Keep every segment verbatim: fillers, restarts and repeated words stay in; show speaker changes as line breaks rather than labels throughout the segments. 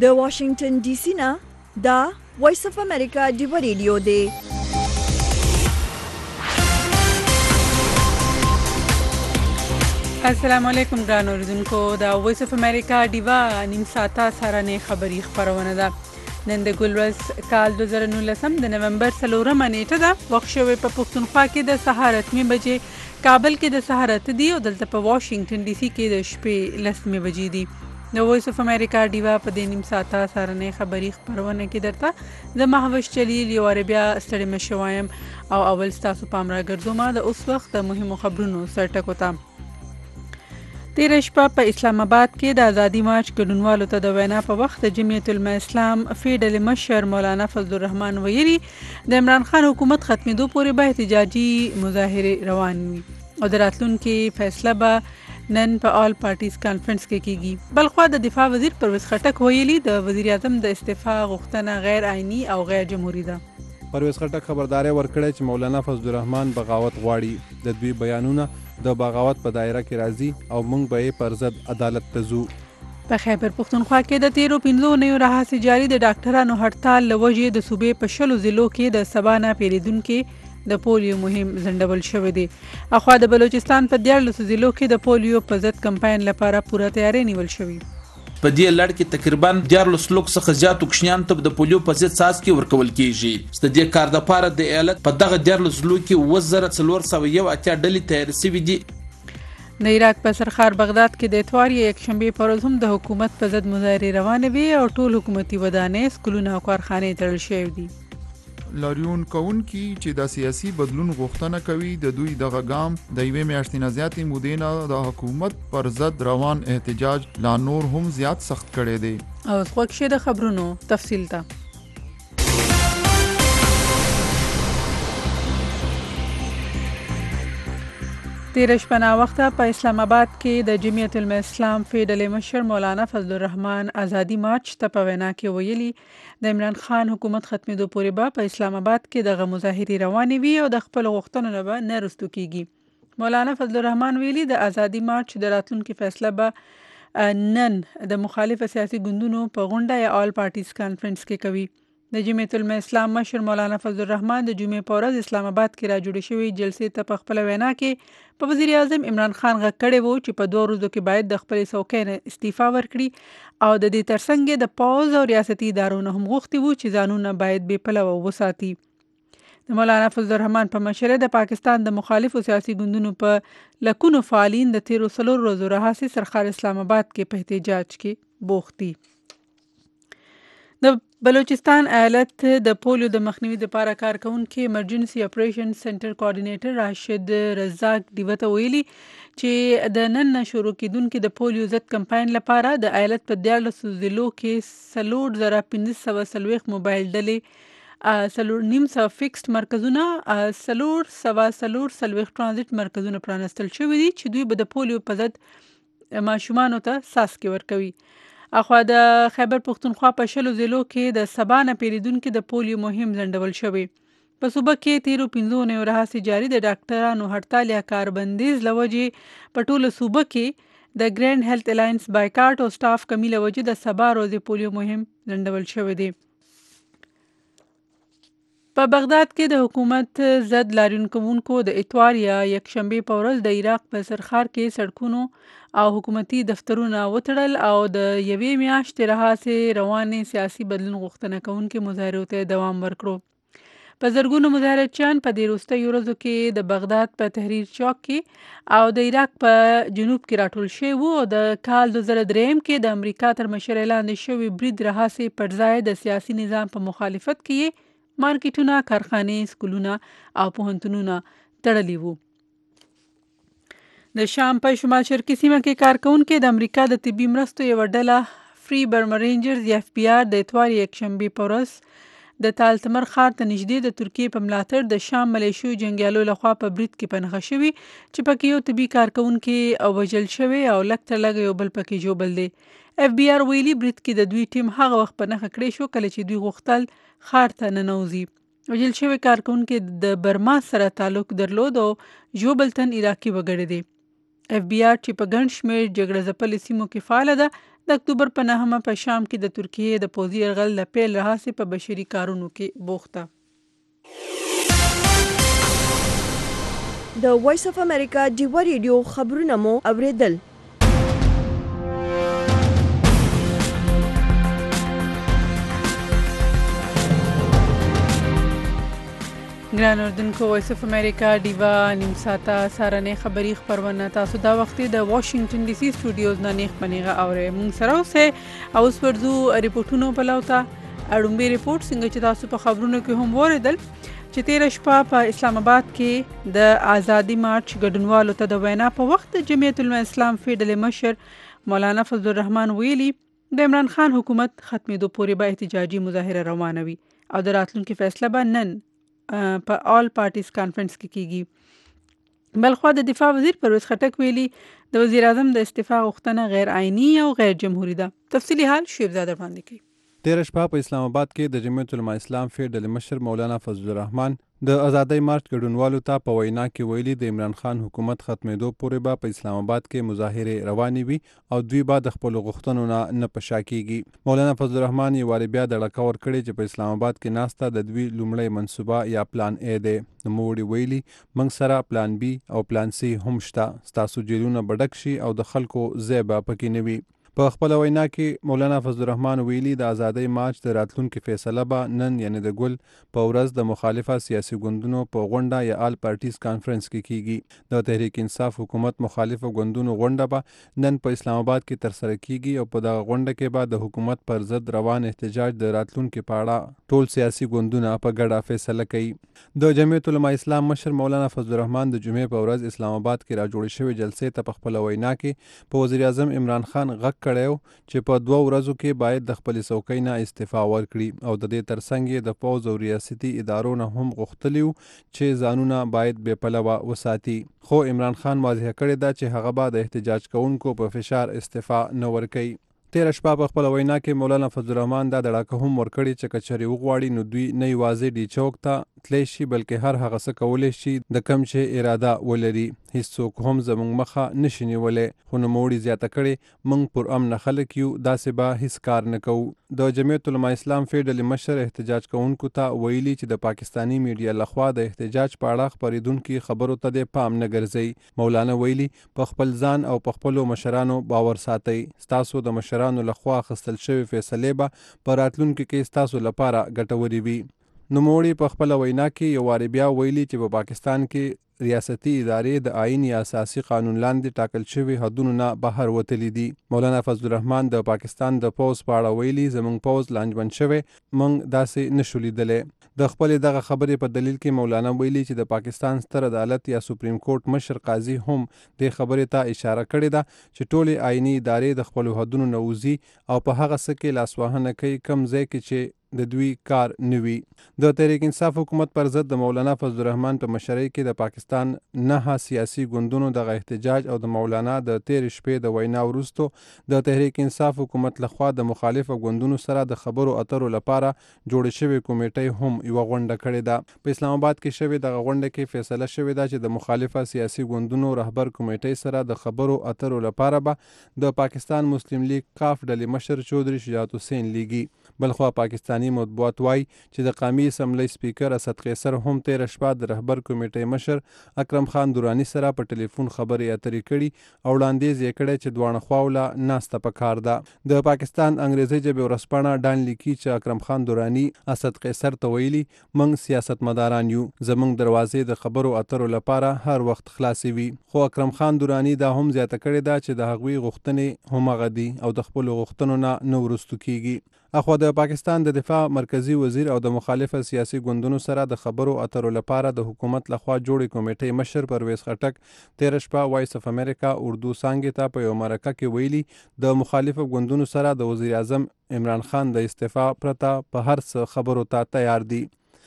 د واشنگټن ډي سي نه دا وایس اف امریکا ډیو ریډیو دی.
السلام علیکم ګرانو اوریدونکو، دا وایس اف امریکا ډیوا نیم ساعته سره خبری خبرونه ده. نن د ګلورس کال دوه زره نولسم د نومبر څلورمه نیټه ده. وخت شوی په پښتونخوا کې د سهار اتمې بجې، کابل کې د سهار اته دي او دلته په واشنگټن ډي سي کې د شپې لسمې بجې دي. د وایس اف امریکا ډیوا په دې نیم ساعته سره خبری خبرونه کې درته د محوش چلیل یو بیا ستړي مشوایم او اول ستاسو پام را ګرځوم د اوس وخت د مهمو خبرونو سرټکو ته. تیر شپه په اسلام آباد کې د ازادي مارچ ګډونوالو ته د وینا په وخت د جمعیت العلماء اسلام فیډرل مشر مولانا فضل الرحمن ویلي د عمران خان حکومت ختمېدو پورې به احتجاجي مظاهرې روان وي او د راتلونکي فیصله به نن په آل پارټیز کانفرنس کې کیږي. بلخوا د دفاع وزیر پرویز خټک ویلي د وزیر اعظم د استعفا غوښتنه غیر آئینی او غیر جمهوری ده.
پرویز خټک خبرداري ورکړې چې مولانا فضل الرحمن بغاوت غواړي. د دوی بیانونه د بغاوت په دایره کې راځي او موږ به یې پر ضد عدالت ته ځو.
په خیبر پښتونخوا کې د تیرو پنځو اونیو راهیسې جاري د ډاکټرانو هړتال له وجې د صوبې په شلو ضلعو کې د سبا نه پیریدونکو د پولیو مهم ځنډول شوی دی. اخوا د بلوچستان په دیارلسو ضلعو کې د پولیو په ضد کمپاین لپاره پوره تیاری نیول شوی.
په دې لړ کې تقریبا دیارلس لوک څخه زیاتو کوچنیانو ته د پولیو په ضد څاڅکي ورکول کیږي. د دې کار لپاره د ایالت په دغه دیارلس ضلعو کې اووه زره څلور سوه یو اتیا ډلې تیار شوي دي.
د عراق په سرخار بغداد کې د اتوار یا یکشنبې په ورځ هم د حکومت په ضد مظاهرې روانې وي او ټول حکومتي ودانۍ، سکولونه او کارخانې تړل شوي دي.
لاریون کوونکي چې د سیاسي بدلون غوښتنه کوي د دوی دغه ګام د یوې میاشتې نه زیاتې مودې نه د حکومت پر ضد روان احتجاج لا نور هم زیات سخت کړی دی.
او اوس وخت شي د خبرونو تفصیل ته. تیر شپه ناوخته په اسلام آباد کې د جمعیت العلماء اسلام فیډرل مشر مولانا فضل الرحمن ازادي مارچ ته په وینا کې ویلي د عمران خان حکومت ختمېدو پورې به په اسلام آباد کې دغه مظاهرې روانې وي او د خپل غوښتنو نه به نه رستو کیږي. مولانا فضل الرحمن ویلي د ازادي مارچ د راتلونکي فیصله به نن د مخالف سیاسي ګوندونو په غونډه یا آل پارټیز کانفرنس کې کوي. د جمعیت العلماء اسلام مشر مولانا فضل الرحمن د جمعې په ورځ اسلام آباد کې را جوړې شوې جلسې ته په خپل وینا کې په وزیر اعظم عمران خان غږ کړی وو چې په دوه ورځو کې باید د خپل څوکۍ نه استعفا ورکړي او د دې ترڅنګ د پوځ او ریاستي ادارو نه هم غوښتي وو چې ځانونه باید بې پلوه وساتي. د مولانا فضل الرحمن په مشرۍ د پاکستان د مخالفو سیاسي ګوندونو په لکونو فعالین د تیرو څلورو ورځو راهیسې سرخار اسلام آباد کې په احتجاج کې بوخت دي. د بلوچستان ایالت د پولیو د مخنیوي لپاره کارکونکي ایمرجنسي اپریشن سنټر کوارډینیټر راشد رزاق دیوته ویلي چې د نن نه شروع کیدونکي د پولیو ضد کمپاین لپاره د ایالت په دیارلسو ضلعو کې څلور زره پنځه سوه څلوېښت موبایل ډلې، څلور نیم سوه فکسډ مرکزونه، څلور سوه څلور څلوېښت ټرانزیټ مرکزونه پرانستل شوي دي چې دوی به د پولیو په ضد ماشومانو ته څاڅکي ورکوي. اخوا د خیبر پښتونخوا په شلو ضلعو کې د سبا نه پیریدونکو د پولیو مهم ځنډول شوی. په صوبه کې تیرو پنځو اونیو راهیسې جاري د ډاکټرانو هړتال یا کاربندیز له وجې په ټوله صوبه کې د ګرینډ هیلث الاینس بایکاټ او سټاف کمی له وجې د سبا ورځې پولیو مهم ځنډول شوی دی. په بغداد کې د حکومت ضد لاریون کوونکو د اتوار یا یکشنبې په ورځ د عراق په سرخار کې سړکونو او حکومتي دفترونه وتړل او د یوې میاشتې راهیسې روانې سیاسي بدلون غوښتنه کوونکي مظاهرو ته دوام ورکړو. په زرګونو مظاهرچیان په دې وروستیو ورځو کې د بغداد په تحریر چوک کې او د عراق په جنوب کې راټول شوي وو او د کال دوه زره درېیم کې د امریکا تر مشرۍ لاندې شوي برید راهیسې پر ځای د سیاسي نظام په مخالفت کې مارکیټونه، کارخانې، سکولونه او پوهنتونونه تړلي وو. د شام په شمال شرقي سیمه کې کارکونکي د امریکا د طبي مرستو یوه ډله فری برما رینجرز یا اف بی آر د اتوار یکشنبې په ورځ د تالتمر ښار ته نږدې د ترکیې په ملاتړ د شام ملیشو جنګیالو لخوا په برید کې په نښه شوي چې پکې یو طبي کارکونکي وژل شوی او لږ تر لږه یو بل پکې ژوبل دی. اف بی آر ویلي برید کې د دوی ټیم هغه وخت په نښه کړی شو کله چې دوی غوښتل ښار ته ننوځي. وژل شوی کارکونکي د برما سره تعلق درلود او ژوبل تن عراقي وګړی دی. اف بی آر چې په ګڼ شمېر جګړه ځپلې سیمو کې فعاله ده د اکتوبر په نهمه په شام کې د ترکیې د پوځي یرغل له پیل راهیسې په بشري کارونو کې بوخته.
د وایس اف امریکا ډیوا ریډیو خبرونه مو اوریدل.
ګران اردوونکو، وایس اف امریکا ډیوا نیم ساعته سهارنۍ خبري خپرونه تاسو دا وخت د واشنگټن ډي سي سټوډیوز نه نیغ پنیغه اورئ. موږ سره اوسئ او اوس ورځو ریپورټونو پلو ته. اړومبی ریپورټ څنګه چې تاسو په خبرونو کې هم واوریدل چې تیره شپه په اسلام آباد کې د آزادي مارچ ګډونوالو ته د وینا په وخت د جمعیت الاسلام فی ډلې مشر مولانا فضل الرحمن ویلي د عمران خان حکومت ختمېدو پورې به احتجاجي مظاهره روانه وي او د راتلونکي فیصله به نن په آل پارټیز کانفرنس کې کیږي. بلخوا د دفاع وزیر پرویز خټک ویلي د وزیر اعظم د استعفا غوښتنه غیر آئینی او غیر جمهوری ده. تفصیلی حال شیبزاده وړاندې کوي.
تیره شپه په اسلام آباد کې د جمعیت الاسلام فی ډلې مشر مولانا فضل الرحمن د آزادۍ مارچ ګډونوالو ته په وینا کې ویلي د عمران خان حکومت ختمېدو پورې به په اسلام آباد کې مظاهرې روانې وي او دوی به د خپلو غوښتنو نه نه په شا کیږي. مولانا فضل الرحمن یې وارې بیا د ډکه ورکړې چې په اسلام آباد کې ناسته د دوی لومړی منصوبه یا پلان ای دی. نوموړي ویلي موږ سره پلان بی او پلان سی هم شته، ستاسو جیلونه به ډک شي او د خلکو ځای به پکې نه وي. په خپل وینا کې مولانا فضل الرحمن ویلي د آزادۍ مارچ د راتلونکي فیصله به نن یعنی د ګل په ورځ د مخالفه سیاسي ګوندونو په غونډه یا آل پارټیز کانفرنس کې کیږي. د تحریک انصاف حکومت مخالفه ګوندونو غونډه به نن په اسلام آباد کې ترسره کیږي او په دغه غونډه کې به د حکومت پر ضد روان احتجاج د راتلونکي په اړه ټول سیاسي ګوندونه په ګډه فیصله کوي. د جمعیت العلماء اسلام مشر مولانا فضل الرحمن د جمعې په ورځ اسلام آباد کې راجوړې شوې جلسې ته په خپل وینا کې په وزیر اعظم عمران خان غږ کړی چې په دوه ورځو کې باید د خپلې څوکۍ نه استعفا ورکړي او د دې ترڅنګ یې د پوځ او ریاستي ادارو نه هم غوښتلي وو چې ځانونه باید بې پلوه وساتي. خو عمران خان واضح کړې ده چې هغه به د احتجاج کوونکو په فشار استعفا نه ورکوي. تیره شپه په خپل وینا کې مولانا فضل الرحمن دا د ډاکه هم ورکړي چې کچري وغواړي نو دوی نه یوازې ډي چوک ته تلی شي بلکې هر هغه څه کولی شي د کم چې اراده ولري. هیڅوک هم زموږ مخه نشي نیولی. خو نوموړي زیاته کړې موږ پر امن خلک یو، داسې به هیڅ کار نه کوو. د جمعیت العلماء اسلام فی ډلې مشر احتجاج کوونکو ته ویلي چې د پاکستانی میډیا لخوا د احتجاج په اړه خپرېدونکي خبرو ته د پام نه ګرځئ. مولانا ویلي په خپل ځان او په خپلو مشرانو باور ساتئ. ستاسو د مشرانو لخوا اخیستل شوې فیصلې به په راتلونکي کې ستاسو لپاره ګټورې وي. نوموړي په خپل وینا کې یو وارې بیا ویلي چې په پاکستان کې ریاستي ادارې د آئین یا اساسي قانون لاندې ټاکل شوي حدونو نه بهر وتلي دي. مولانا فضل الرحمن د پاکستان د پوځ په اړه ویلي زموږ پوځ لانجمن شوی، موږ داسې نشو لیدلی. د خپلې دغه خبرې په دلیل کې مولانا ویلي چې د پاکستان ستر عدالت یا سپریم کورټ مشر قاضي هم دې خبرې ته اشاره کړې ده چې ټولې آئیني ادارې د خپلو حدونو نه وځي او په هغه څه کې لاسوهنه کوي کم ځای کې چې د دوی کار نوي. د تحریک انصاف حکومت پر ضد د مولانا فضل الرحمن په مشرۍ کې د پاکستان نه سیاسي ګوندونو دغه احتجاج او د مولانا د تیرې شپې د وینا وروستو د تحریک انصاف حکومت لخوا د مخالفه ګوندونو سره د خبرو اترو لپاره جوړې شوې کمیټۍ هم یوه غونډه کړې ده. په اسلام آباد کې شوې دغه غونډه کې فیصله شوې ده چې د مخالفه سیاسي ګوندونو رهبر کمیټۍ سره د خبرو اترو لپاره به د پاکستان مسلم لیگ کاف ډلې مشر چودري شجاعت حسین لیگي. بلخوا پاکستاني مطبوعات وایي چې د قومي اسمبلی سپیکر اسد قیصر هم تیره شپه د رهبر کمیټۍ مشر اکرم خان دراني سره په ټلیفون خبرې اترې کړي او وړاندیز یې کړی چې دواړه خواو له ناسته پکار ده. د پاکستان انګریزي ژبې ورځپاڼه ډان لیکي چې اکرم خان دراني اسد قیصر ته ویلي موږ سیاستمداران یو، زموږ دروازې د خبرو اترو لپاره هر وخت خلاصې وي. خو اکرم خان دراني دا هم زیاته کړې ده چې د هغوی غوښتنې همغه دي او د خپلو غوښتنو نه نه وروستو کیږي. اخوا د پاکستان د دفاع مرکزی وزیر او د مخالفه سیاسي ګوندونو سره د خبرو اترو لپاره د حکومت لخوا جوړې کمیټې مشر پرویز خټک تیره شپه وایس اف امریکا اردو څانګې ته په یو مرکه کې ویلي د مخالفه ګوندونو سره د وزیر اعظم عمران خان د استعفا پرته په هر څه خبرو ته تیار دي.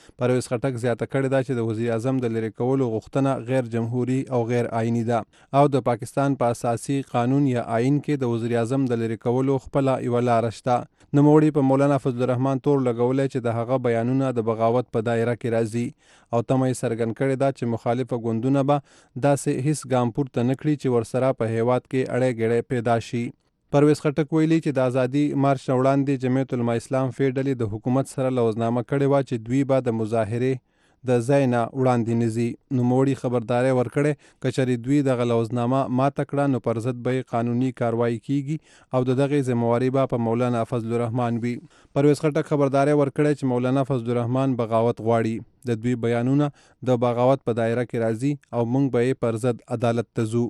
پرویز خټک زیاته کړې ده چې د وزیر اعظم د لرې کولو غوښتنه غیر جمهوري او غیر آئینی ده او د پاکستان په اساسي قانون یا آئین کې د وزیر اعظم د لرې کولو خپله یوه لاره شته. نوموړي په مولانا فضل الرحمن تور لګولی چې د هغه بیانونه د بغاوت په دایره کې راځي او تمه یې څرګند کړې ده چې مخالفه ګوندونه به داسې هیڅ ګام پورته نه کړي چې ورسره په هیواد کې اړی ګړی پیدا شي. پرویز خټک ویلي چې د ازادي مارچ نه وړاندې جمعیت العلماء اسلام فې ډلې د حکومت سره لوزنامه کړې وه چې دوی به د مظاهرې د ځای نه وړاندې نه ځي. نوموړي خبرداری ورکړې که چېرې دوی دغه لوزنامه ماته کړه نو پر ضد به قانوني کاروایي کیږي او د دغې ذمهواري به په مولانا فضل الرحمن وي. پرویز خټک خبرداری ورکړی چې مولانا فضل الرحمن بغاوت غواړي. د دوی بیانونه د بغاوت په دایره کې راځي او موږ به یې پر ضد عدالت ته ځو.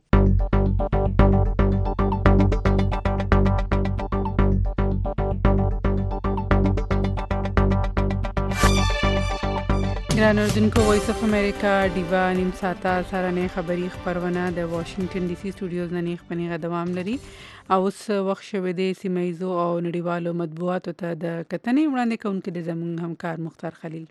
ګران اردوونکو، وایس اف امریکا ډیوا نیم ساعته سهارنۍ خبري خپرونه د واشنگټن ډي سي سټوډیوز نه نیغ په نیغه دوام لري او اوس وخت شوی دی سیمه ییزو او نړیوالو مطبوعاتو ته د کتنې وړاندې کوونکي د زموږ همکار مختار خلیل.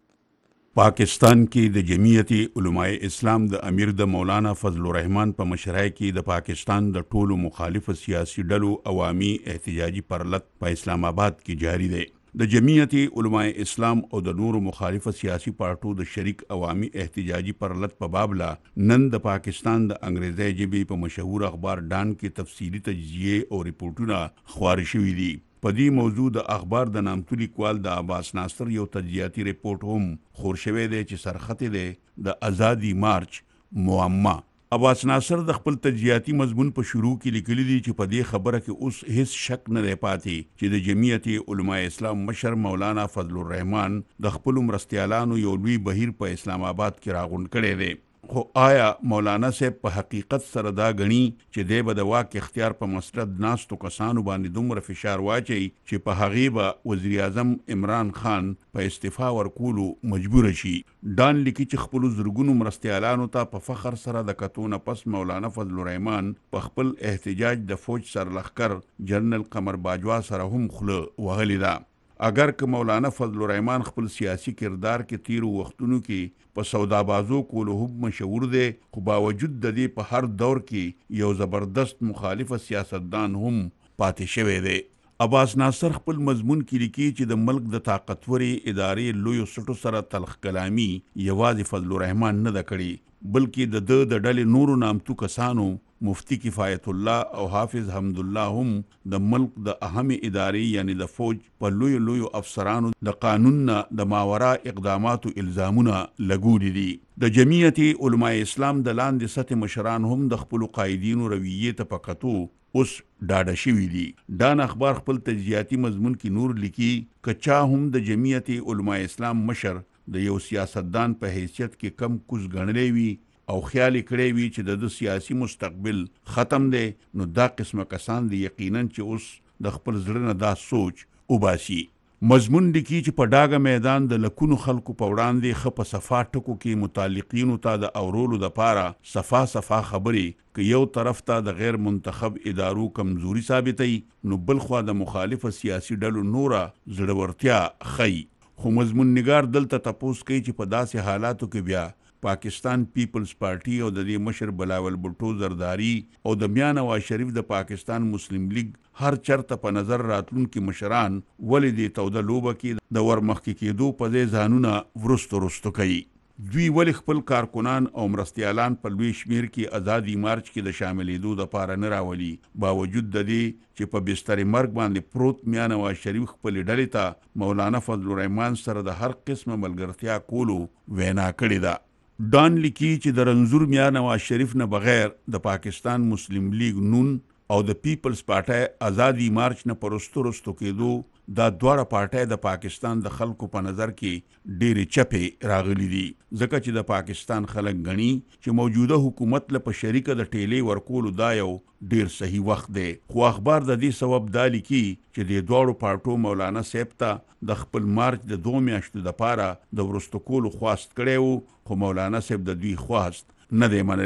پاکستان کې د جمعیت علماء اسلام د امیر د مولانا فضل الرحمن په مشرۍ کې د پاکستان د ټولو مخالف سیاسي ډلو عوامي احتجاجي پرلط په اسلام آباد کې جاری دی. د جمعیت علماء اسلام او د نورو مخالف سیاسي پارټو د شریک عوامي احتجاجي پرلط په بابلا نن د پاکستان د انګریزي ژبې په مشهور اخبار ډان کې تفصیلی تجزیه او ریپورتونه خپاره شوي دي. په دې موضوع د اخبار د نامتو لیکوال د عباس ناصر یو تجزیاتي ریپورت هم خپور شوی دی چې سرخط دی د ازادي مارچ معما. عباس ناصر د خپل تجزیاتي مضمون په شروع کې لیکلي دي چې په دې خبره کې اوس هیڅ شک نه دی پاتې چې د جمعیت علماء اسلام مشر مولانا فضل الرحمن د خپلو مرستیالانو یو لوی بهیر په اسلام آباد کې راغونډ کړی دی. خو آیا مولانا صاحب په حقیقت سره دا غني چې دی به د واک اختیار په مسرد ناستو کسانو باندې دومره فشار واچي چې په هغې به وزیر اعظم عمران خان په استعفا ورکولو مجبور شي؟ ډان لیکي چې خپلو زرګونو مرستیالانو ته په فخر سره د کتو نه پس مولانا فضل الرحمن په خپل احتجاج د فوج سرلښکر جنرال قمر باجوا سره هم خوله وهلې ده. اگر که مولانا فضل الرحمن خپل سیاسی کردار کې تیرو وختونو کې په سودابازو کولو هم مشهور دی، خو باوجود د دې په هر دور کې یو زبردست مخالف سیاستدان هم پاتې شوی دی. عباس ناصر خپل مضمون کې لیکي چې د ملک د طاقتورې ادارې لویو سټو سره تلخ کلامي یوازې فضل الرحمن نه ده کړې، بلکې د ده د ډلې نورو نامتو کسانو مفتی کفایت الله او حافظ حمدالله هم د ملک د اهمې ادارې یعنی د فوج په لویو لویو افسرانو د قانون نه د ماورا اقداماتو الزامونه لګولي دي. د جمعیت علماء اسلام د لاندې سطح مشران هم د خپلو قایدینو رویې ته په کتو اوس ډاډه شوي دي. ډان اخبار خپل تجزیاتي مضمون کې نور لیکي که چا هم د جمعیت علماء اسلام مشر د یو سیاستدان په حیثیت کې کم کوز ګڼلی وي او خیال کړی وي چې د سیاسي مستقبل ختم دی، نو دا قسمه کسان دی یقینا چې اوس د خپل زړه نه دا سوچ وباسي. مضمون لیکي چې په ډاګه میدان د لکونو خلکو په وړاندې ښه په صفا ټکو کې متعلقینو ته د اورولو دپاره صفا صفا خبرې که یو طرف ته د غیر منتخب ادارو کمزوري ثابتوي، نو بل خوا د مخالف سیاسي ډلو نوره زړورتیا ښیي. خو مضمون نگار دلته تپوس کوي چې په داسې حالاتو کې بیا پاکستان پیپلز پارټي او د دې مشر بلاول بھټو زرداری او د میاں نواز شریف د پاکستان مسلم لیگ هر چرته په نظر راتلونکي مشران ولې دې توده لوبه کې د ورمخکې کېدو په ځای ځانونه ورستو رستو کوي؟ دوی ولې خپل کارکنان او مرستیالان په لوی شمیر کې ازادي مارچ کې د شاملېدو دپاره نه راولي، باوجود د دې چې په بستر مرګ باندې پروت میاں نواز شریف خپلې ډلې ته مولانا فضل الرحمن سره د هر قسمه ملګرتیا کولو وینا کړې ده. ډان لیکي چې د رنځور میاں نواز شریف نه بغیر د پاکستان مسلم لیگ نون او د پیپلز پارټۍ ازادي مارچ نه په رستو رستو کېدو دا دواړه پارټۍ د پاکستان د خلکو په نظر کې ډېرې چپې راغلي دي، ځکه چې د پاکستان خلک ګڼي چې موجوده حکومت له په شریکه د ټیلې ورکولو دا یو ډېر صحیح وخت دی. خو اخبار د دې سبب دا لیکي چې د دواړو پارټو مولانا صاحب ته د خپل مارچ د دوه میاشتو دپاره د ورستو کولو خواست کړی و، خو مولانا صاحب د دوی خواست نه دی منلی.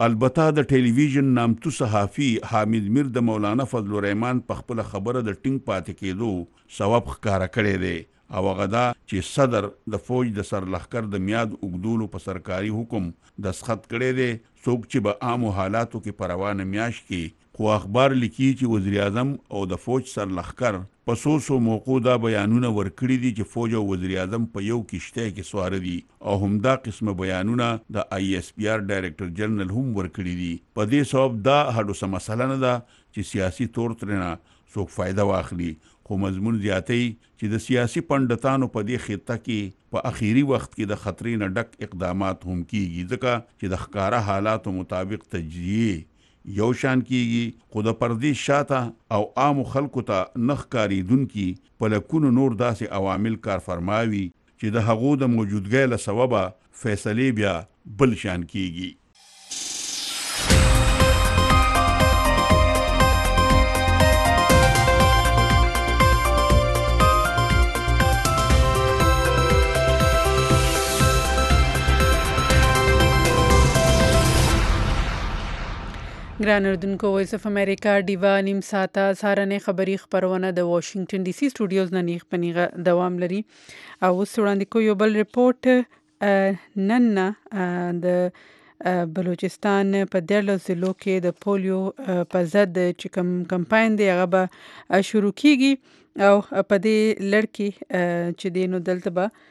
البته د ټلویزیون نامتو صحافي حامد میر د مولانا فضل الرحمن په خپل خبره د ټینګ پاتې کېدو سبب ښکارا کړی دی او غدا چې صدر د فوج د سرلښکر د میاد اوګدولو په سرکاري حکم دستخط کړی دی څوک چې به عامو حالاتو کې په روانه میاشت کې خو اخبار لیکي چې وزیر اعظم او د فوج سرلښکر په څو څو موقعو دا بیانونه ورکړي دي چې فوج او وزیر اعظم په یو کشته کې سوار دي او همدا قسمه بیانونه د آی اس پی آر ډایریکټر جنرال هم ورکړي دي په دې سبب دا هډو سم مسله نه ده چې سیاسي تور ترنه څوک فائدہ واخلي خو مضمون زیاتې چې د سیاسي پندتانو په دې خطه کې په اخیری وخت کې د خطرې نه ډک اقدامات هم کیږي ځکه چې د ښکارا حالاتو مطابق تجزیه یو شان کیږي خو د پردې شاته او عام خلکو ته نخ کاریدونکي په لکونو نور داسې عوامل کار فرماوي چې د هغو د موجودګۍ له سببه فیصلې بیا بل شان کیږي.
ګران اردوونکو وایس اف امریکا ډیوا نیم ساعته سهارنۍ خبري خبرونه د واشنگټن ډي سي سټوډیوز نه نیغ پنیغه دوام لري او اوس وړاندې کوو یو بل ریپورت نن د بلوچستان په دیارلس ضلعو کې د پولیو په ضد چې کوم کمپاین دی هغه به شروع کیږي او په دې لړ کې چې دی نو دلته به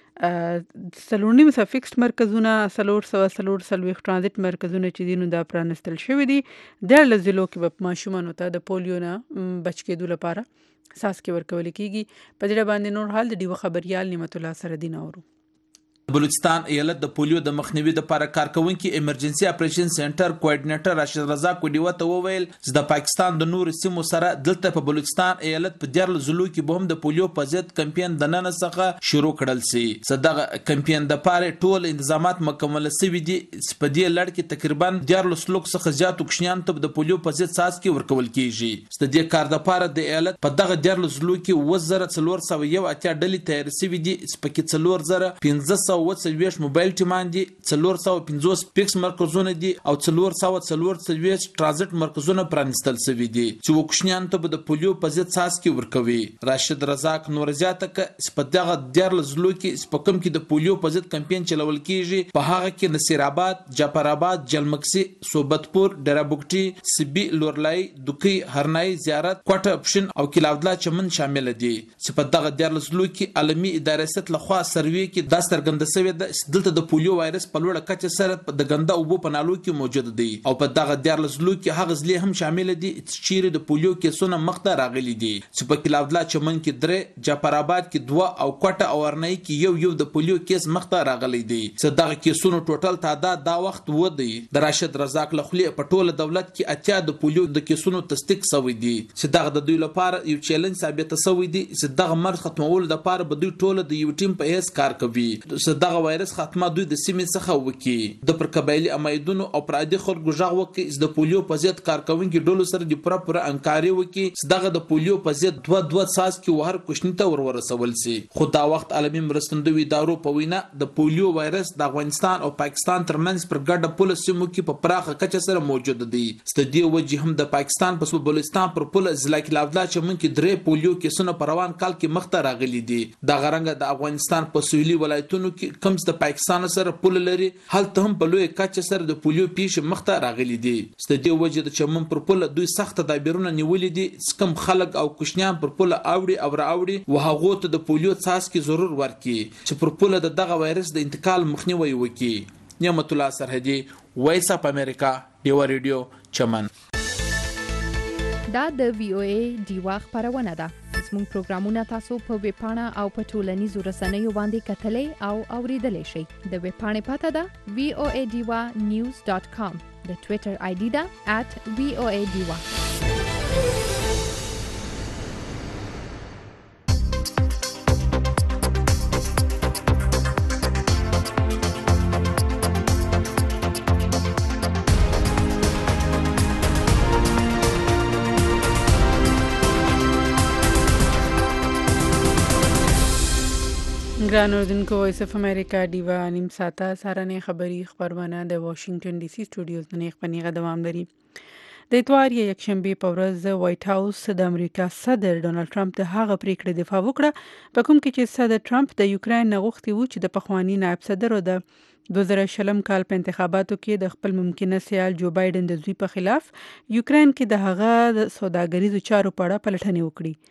سلور نیم سوه فکسډ مرکزونه سلور سوه سلور څلوېښت ټرانزیټ مرکزونه چې دي نو دا پرانستل شوي دي. دیارلس ضلعو کې به ماشومانو ته د پولیو نه بچ کېدو لپاره څاڅکي ورکول کیږي. په دې باندې نور حال د ډیوه خبريال نعمت الله سردین اورو.
بلوچستان ایالت د پولیو د مخنیوي لپاره کارکونکي ایمرجنسي اپریشن سنټر کوارډینیټر راشد رزاق وډیو ته وویل چې د پاکستان د نور سیمو سره دلته په بلوچستان ایالت په دیارلس ضلعو کې به هم د پولیو په ضد کمپاین د نن څخه شروع کړل سي. صدغه کمپاین د پاره ټول تنظیمات مکمل شوي دي. په دې لړ کې تقریبا دیارلس لوک څخه زیات کوچنیان ته د پولیو په ضد څاڅکي ورکول کیږي. د دې کار د پاره د ایالت په دغه دیارلس ضلعو کې وزره څلور سوه یو اتیا ډلې تیار شوي دي. سپکې څلور زره پنځه سوه وڅلوېښت موبایل ټیمان دي، څلور سوه پنځوس پیکس مرکزونه دي او څلور سوه څلور څلوېښت ټرانزیټ مرکزونه پرانستل شوي دي چې کوچنیان ته به د پولیو په ضد څاڅکي ورکوي. راشد رزاق نور زیاته ک په دغه دیارلس ضلعو کې سپکم کې د پولیو په ضد کمپاین چلول کیږي. په هغه کې نصیر آباد، جعفر آباد، جلمکسي، صوبتپور، ډیرابوکټي، سبي، لورلای، دوکي، هرنای، زیارت، کوټه پښین او کلاودلا چمن شامل دي. چې په دغه دیارلس ضلعو کې عالمي ادارې ست لخوا سروي کې دا څرګنده شوې ده دلته د پولیو وایرس په لوړه کچه سره د ګنده اوبو په نالو کې موجود دی او په دغه دیارلس ضلعو کې هغه ضلع هم شامل دي چې د پولیو کیسونه مخته راغلي دي. چې په کلاودلا چمن کې درې، جعفر آباد کې دوه او کوټه او هرنای کې یو یو د پولیو کیس مخته راغلي دي. چې دغه کیسونو ټوټل تعداد دا وخت و دی د راشد رزاق لخوا په ټوله دولت کې اتیا د پولیو د کیسونو تصدیق شوی دي. چې دغه د دوی لپاره یو چیلنج ثابت شوی دی چې دغه مرض ختمولو لپاره به دوی ټوله د یو ټیم په هیڅ کار کوي. چې دغه وایرس ختمه دوی د سیمې څخه وکي د پر قبایلی امایدونو او پر عادي خلکو ژغ وکي د پولیو په ضد کارکونکي ډلو سره د پوره پوره همکاري وکي. دغه د پولیو په ضد دوه دوه څاڅکي وهر کوشنی ته ورورسول سي. خو دا وخت عالمي مرستندوی ادارو په وینا د پولیو وایرس د افغانستان او پاکستان ترمنځ پر ګډه پوله سیمو کې په پراخه کچه سره موجود دی. ستدي وجه هم د پاکستان په بلوچستان پر پوله ضلع کلاودلا چمن کې درې پولیو کیسونه په روان کال کې مخته راغلي دي. د غرنګ د افغانستان په سویلي ولایتونو کې کم د پاکستان سره پوله لري هلته هم په لوی کچه سره د پولیو پیښې مخته راغلي دي. ستدي وجه د چمن پر پوله دوی سخت تدابیرونه نیولې دي کم خلک او کوشنیان پر پوله اوړي او راوړي و هغه ته د پولیو څاڅکي ضرور ورکي چې پر پوله د دغه وایرس د انتقال مخنیوي وکړي. نعمت الله سرحدي، وایس اپ امریکا، ډیوا ریډیو چمن.
دا د وی او ای ډیوا خبرونه ده. زموږ پروګرامونه تاسو په ویب پاڼه او په ټولنیزو رسنیو باندې کتلای او اوریدلای شئ. د ویب پاڼې پته ده وی او ای ډیوا نیوز ډاټ کام. د ټوئیټر آی ډي ده ات وی او ای ډیوا.
ګران اوردونکو وایس اف امریکا ډیوا نیم ساعته سهارنۍ خبري خبرونه د واشنگټن ډي سي سټوډیوز نه خپنیغه دوام لري. د اتوار یا یکشنبه په ورځ د وایټ هاوس د امریکا صدر ډونالد ټرمپ د هغه پریکړې دفاع وکړه په کوم کې چې صدر ټرمپ د یوکرين نه غوښتي و چې د پخوانی نائب صدر او د دوه زره شلم کال په انتخاباتو کې د خپل ممکنه سیال جو بایدن د زوی په خلاف یوکرين کې د هغه د سوداګریزو چارو په اړه پلټنې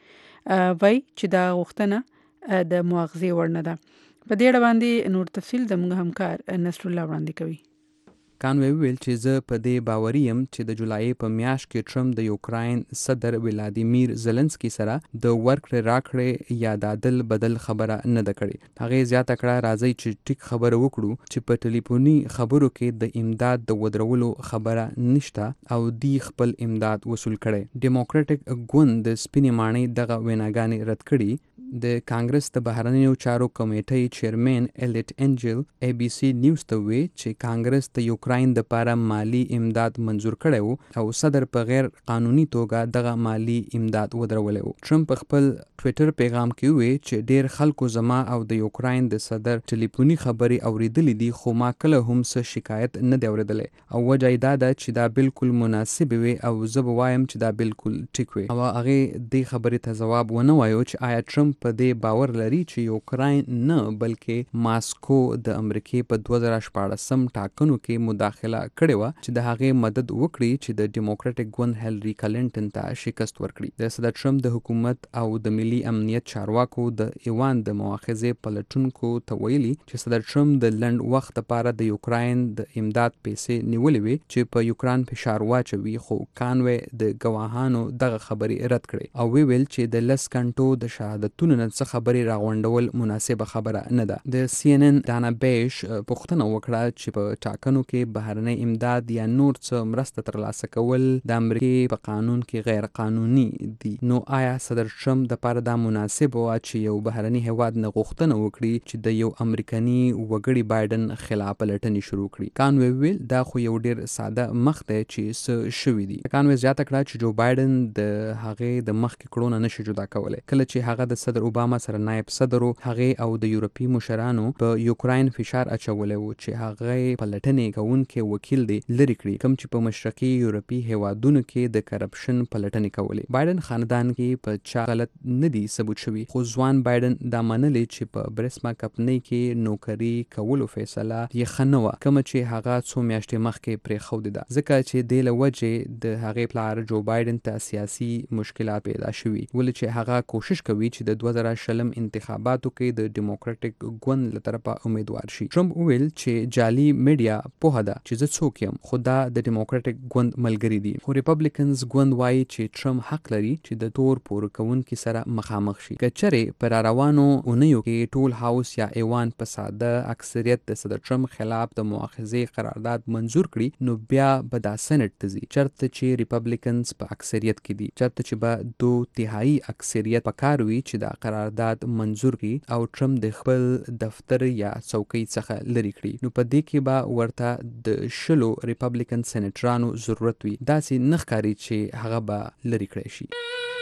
وکړي. وای چې دا غوښتنه د مؤاخذې وړ نه ده. په دې اړه باندې نور تفصیل زموږ همکار نصر الله وړاندې کوي.
کانوی ویل چې زه په دې باوري یم چې د جولای په میاشت کې ټرمپ د یوکراین صدر ولادیمیر زلنسکي سره د ورکړې راکړې یا د عدل بدل خبره نه ده کړې. هغې زیاته کړه راځئ چې ټیک خبره وکړو چې په ټلیفوني خبرو کې د امداد د ودرولو خبره نشته او دی خپل امداد وصول کړي. ډیموکراټک ګوند د سپینې ماڼۍ دغه ویناګانې رد کړي. د کانګرس د بهرنیو چارو کمیټې چیرمن الیټ انجل ای بي سي نیوز ته وی چې کانګرس د یوکراین د لپاره مالی امداد منزور کړی وو او صدر په غیر قانوني توګه دغه مالی امداد ودرولی وو. ټرمپ په خپل ټویټر پیغام کې وی چې ډیر خلکو زما او د یوکراین د صدر ټلیفوني خبرې اوریدلې دي خو ما کله هم څه شکایت نه دی اوریدلی او وجه یې دا ده چې دا بالکل مناسب وي او زه به وایم چې دا بالکل ټیک وي. او هغې دې خبرې ته ځواب ونه وایو چې آیا ټرمپ په دې باور لري چې یوکراین نه بلکې ماسکو د امریکای په دوه زره شپاړسم ټاکنو کې مداخله کړې وه چې د هغې مدد وکړي چې د ډیموکراټک ګوند هیلري کلینټن ته شکست ورکړي. د صدر ټرمپ د حکومت او د ملي امنیت چارواکو د ایوان د مواخذې پلټونکو ته ویلي چې صدر ټرمپ د لنډ وخت لپاره د یوکراین د امداد پیسې نیولې وي چې په یوکراین فشار واچوي خو کانوی د ګواهانو دغه خبرې رد کړې او وی ویل چې د لس کنټو د شهادتونو نه څه خبرې راغونډول مناسبه خبره نه ده. د سی ان ان دانا بیش پوښتنه وکړه چې په ټاکنو کې بهرنی امداد یا نور څه مرسته ترلاسه کول د امریکای په قانون کې غیر قانوني دي. نو آیا صدر ټرمپ د لپاره دا مناسب و چې یو بهرنی هیواد نه غوښتنه وکړي چې د یو امریکایي وګړي بایدن خلاف پلټنې شروع کړي؟ کانوی ویل دا خو یو ډیر ساده مخ دی چې څه شوي دي. کانوی زیاته کړه چې جو بایدن د هغې د مخکې کړو نه نشي جدا کولی. کله چې هغه د صدر اوباما سره نائب صدر هغه او د یورپی مشرانو په یوکراین فشار اچولی و چې هغه پلټنې کوونکی وکیل دی لري کړي کوم چې په مشرقي یورپی هیوادونو کې د کرپشن پلټنې کولې. بایدن خاندان کې په چا غلط نه دی ثبوت شوی خو ځوان بایدن دا منلی چې په برسما کمپنۍ کې نوکری کولو فیصله یې ښه نه وه کومه چې هغه څو میاشتې مخکې پرېښودې ده ځکه چې دې له وجې د هغې پلار جو بایدن ته سیاسي مشکلات پیدا شوي ولې چې هغه کوشش کوي چې د دوه زره شلم انتخاباتو کې د ډیموکراټک ګوند له طرفه امیدوار شي. ټرمپ ویل چې جعلي میډیا پوهه ده چې زه څوک یم خو دا د ډیموکراټک ګوند ملګري دي خو ریپبلیکنز ګوند وایي چې ټرمپ حق لري چې د تور پور کوونکي سره مخامخ شي. که چېرې په راروانو اونیو کې ټول هاوس یا ایوان په ساده اکثریت د صدر ټرمپ خلاف د مؤاخذې قرارداد منظور کړي نو بیا به دا سېنټ ته ځي چېرته چې ریپبلیکنز په اکثریت کې دي چېرته چې به دو تهایي اکثریت پکار وي چې دا قرارداد منظور کړي او ټرمپ د خپل دفتر یا څوکۍ څخه لري کړي نو په دې کې به ورته د شلو ریپبلیکن سېنیټرانو ضرورت وي. داسې نه ښکاري چې هغه به لري کړی شي.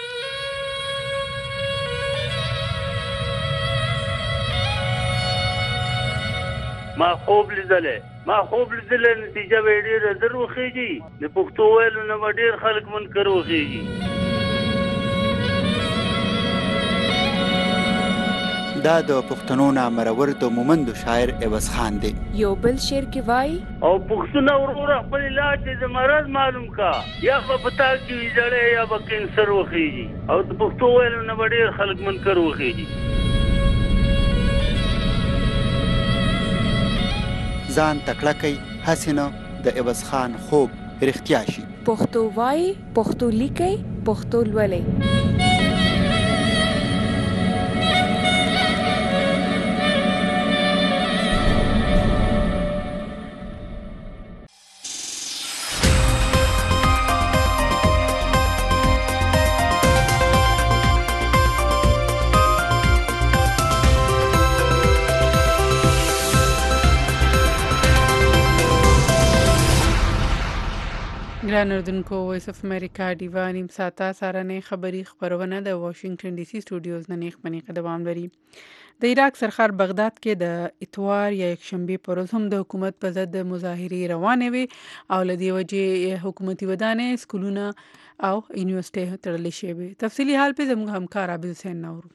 ما خوب لیدلې ما خوب لیدلې نتیجه به ډېره زر وخېږي د پښتو ویلو نه به ډېر خلک منکر وخېږي.
دا د پښتنو نامرور د مومندو شاعر عوض خان دی.
یو بل شعر کې وایي
او پښتون وروره خپل علاج د مرض معلوم کا یا په پتا کې ویځړې یا به کینسر وخېږي او د پښتو ویلو نه به ډېر خلک منکر وخېږي.
ځان تکړه کوي هسې نه د عوض خان خوب رښتیا شي.
پښتو وایي پښتو لیکي پښتو لولئ.
ګران اردوونکو، وایس اف امریکا ډیوا نیم ساعته سهارنۍ خبري خپرونه د واشنگټن ډي سي سټوډیوز نه نیغ په نیغه دوام لري. د عراق سرخار بغداد کې د اتوار یا یکشنبې پر ورځ هم د حکومت په ضد مظاهرې روانې وې او له دې وجې حکومتي ودانۍ، سکولونه او یونیورسټۍ تړلې شوې. تفصیلي حال په زموږ همکار عابد حسین نورو.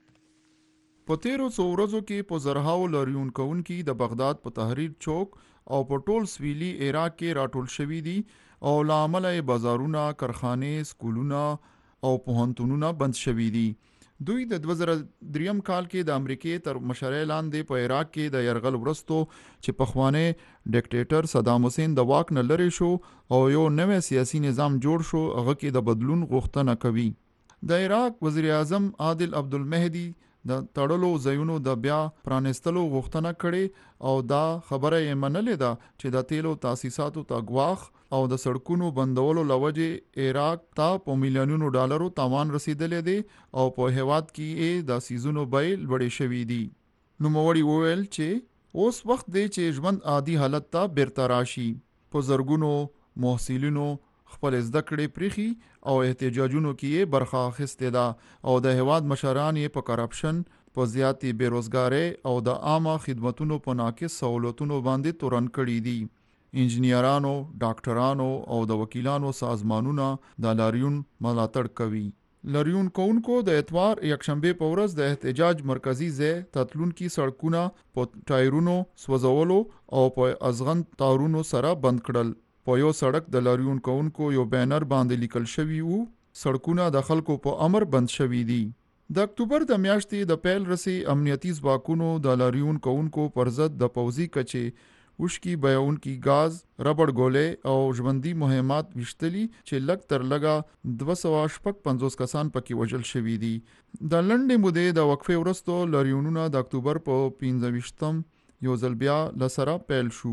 په تیرو څو ورځو کې په زرهاو لاریون کوونکي د بغداد په تحریر چوک او په ټول سویلي عراق کې راټول شوي دي او له امله یې بازارونه، کارخانې، سکولونه او پوهنتونونه بند شوي دي. دوی د دوه زره دریم کال کې د امریکې تر مشرۍ لاندې په عراق کې د یرغل وروستو چې پخوانی ډیکټیټر صدام حسین د واک نه لرې شو او یو نوی سیاسي نظام جوړ شو، هغه کې د بدلون غوښتنه کوي. د عراق وزیر اعظم عادل عبدالمهدي د تړلو ځایونو د بیا پرانستلو غوښتنه کړې او دا خبره یې منلې ده چې د تیلو تاسیساتو ته ګواښ او د سړکونو بندولو له وجې عراق ته په میلیونونو ډالرو تاوان رسیدلی دی او په هیواد کې یې د سیزونو بیې لوړې شوي دي. نوموړي وویل چې اوس وخت دی چې ژوند عادي حالت ته بیرته راشي. په زرګونو محصلینو خپل زده کړې پریخي او احتجاجونو کې یې برخه اخیستې ده او د هیواد مشران یې په کرپشن، په زیاتې بیروزګارۍ او د عامه خدمتونو په ناقص سہولتونو باندې تورن کړي دي. انجنیرانو، ډاکټرانو او د وکیلانو سازمانونه د لاریون ملاتړ کوي. لاریون کوونکو د اتوار یکشنبې په ورځ د احتجاج مرکزي ځای تتلونکي سړکونه په ټایرونو سوځولو او په ازغن تارونو سره بند کړل. په یو سړک د لاریون کوونکو یو بینر باندې لیکل شوی وو، سړکونه د خلکو په امر بند شوي دي. د اکتوبر د میاشتې د پیل رسې امنیتي ځواکونو د لاریون کوونکو پر ضد د پوځي کچې وشکي بیاونکي ګاز، ربړ ګولې او ژوندي مهمات ویشتلي چې لږ تر لږه دوه سوه شپږ پنځوس کسان پکې وژل شوي دي. د لنډې مودې د وقفې وروستو لاریونونه د اکتوبر په پنځه ویشتم یو ځل بیا له سره پیل شو.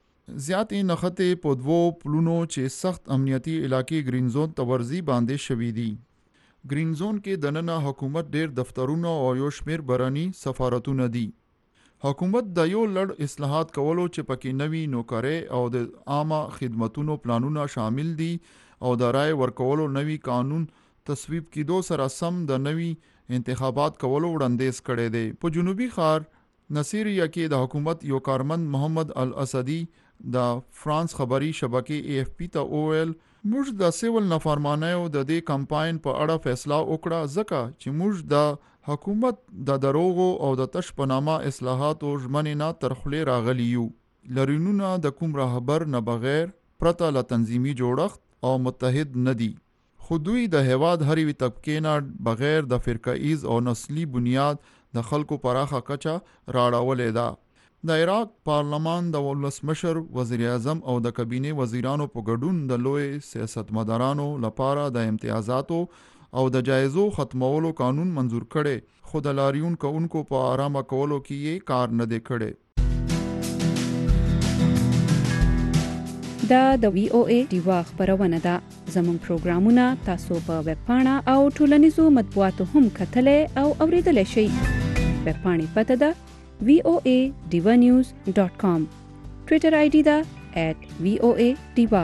زیاتې نښتې په دوو پلونو چې سخت امنیتي علاقې گرین زون ته ورځي باندې شوي دي. گرین زون کې دننه حکومت ډیر دفترونه او یو شمیر برانی سفارتونه دي. حکومت د یو لړ اصلاحات کولو چې پکې نوي نوکرۍ او د عامه خدمتونو پلانونه شامل دي او د رای ورکولو نوي قانون تصویب کېدو سره سم د نوي انتخابات کولو وړاندیز کړی دی. په جنوبي ښار نصیریه کې د حکومت یو کارمند محمد الاسدي د فرانس خبري شبکې ای اف پی ته وویل، موږ د سیول نافرمانیو د دې کمپاین په اړه فیصله وکړه ځکه چې موږ د حکومت د دروغو او د تش په نامه اصلاحاتو ژمنې نه تر خولې راغلي یو. لاریونونه د کوم رهبر نه بغیر پرته له تنظیمي جوړښت او متحد نه دي، خو دوی د هیواد هر یوې طبقې نه بغیر د فرقه‌ایز او نسلي بنیاد د خلکو پراخه کچه راړولې ده. د عراق پارلمان د ولسمشر، وزیر اعظم او د کابینې وزیرانو په ګډون د لوی سیاستمدارانو لپاره د امتیازاتو او د جایزو ختمولو قانون منظور کړي، خو د لاریون کوونکو په آرامه کولو کې یې کار نه دی کړی.
دا د وی او ای ډیوا خبرونه ده. زموږ پروګرامونه تاسو په ویب پاڼه او ټولنیزو مطبوعاتو هم کتلی او اوریدلی شئ. ویب پاڼې پته ده وی او ای ډیوا نیوز ډاٹ کام. ټویټر آی ډي ده ایٹ وی او ای ډیوا.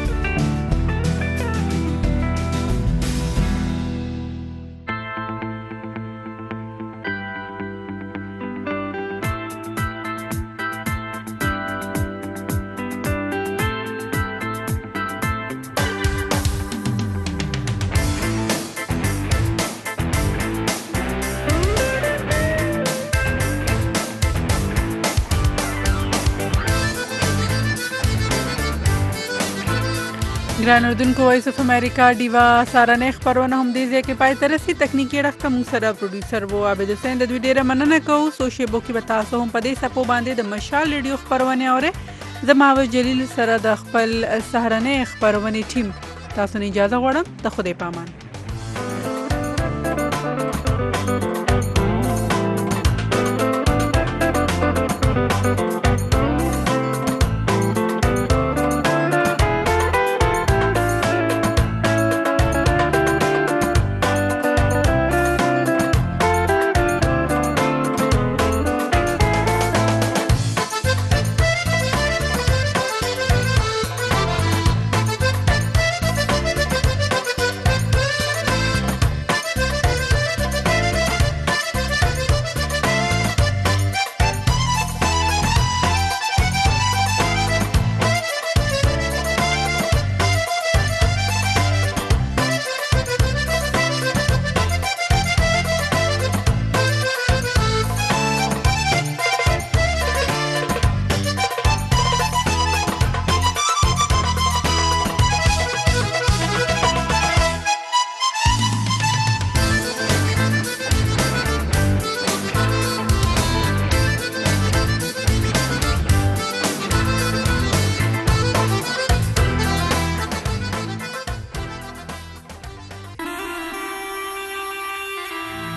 ګران اردوونکو، وایس اف امریکا ډیوا سهارنۍ خپرونه هم دې ځای کې پای ته رسي. تکنیکي اړخ ته موږ سره پروډیوسر وو عابد حسین. د دوی ډېره مننه کوو. څو شیبو کې به تاسو هم په دې څپو باندې د مشال ریډیو خپرونې اورئ. زه مهاوش جلیل سره د خپل سهارنۍ خپرونې ټیم تاسو نه اجازه غواړم. د خدای په امان.